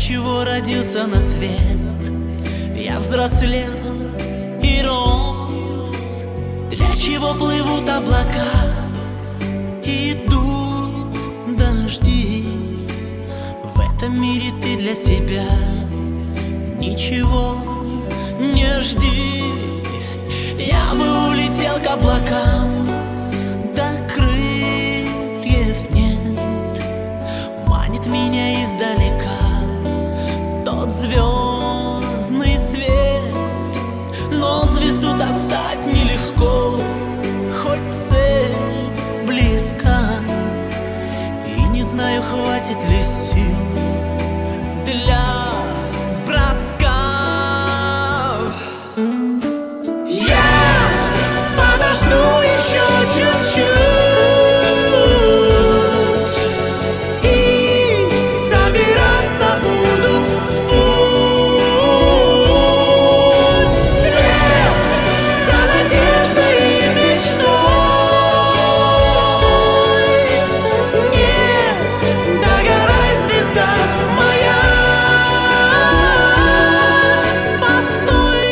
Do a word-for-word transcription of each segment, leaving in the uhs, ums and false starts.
чего родился на свет? Я взрослел и рос. Для чего плывут облака? Идут дожди. В этом мире ты для себя ничего не жди. Я бы улетел к облакам, да крыльев нет. Манит меня издалека тот звездный свет. Но звезду достать нелегко, хоть цель близка. И не знаю, хватит ли сил для броска. Я подожду еще чуть-чуть и собираться буду в путь. Вслед за надеждой и мечтой. Не догорай, звезда моя, постой.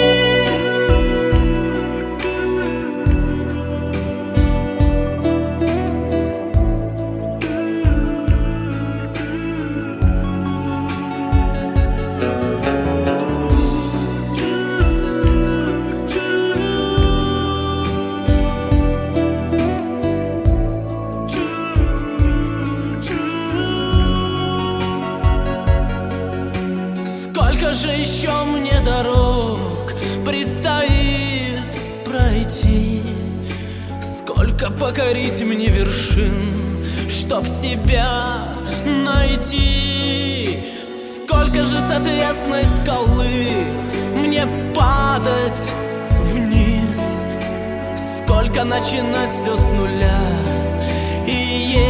Сколько же еще мне дорог предстоит пройти? Сколько покорить мне вершин, чтоб себя найти? Сколько же с отвесной скалы мне падать вниз? Сколько начинать все с нуля и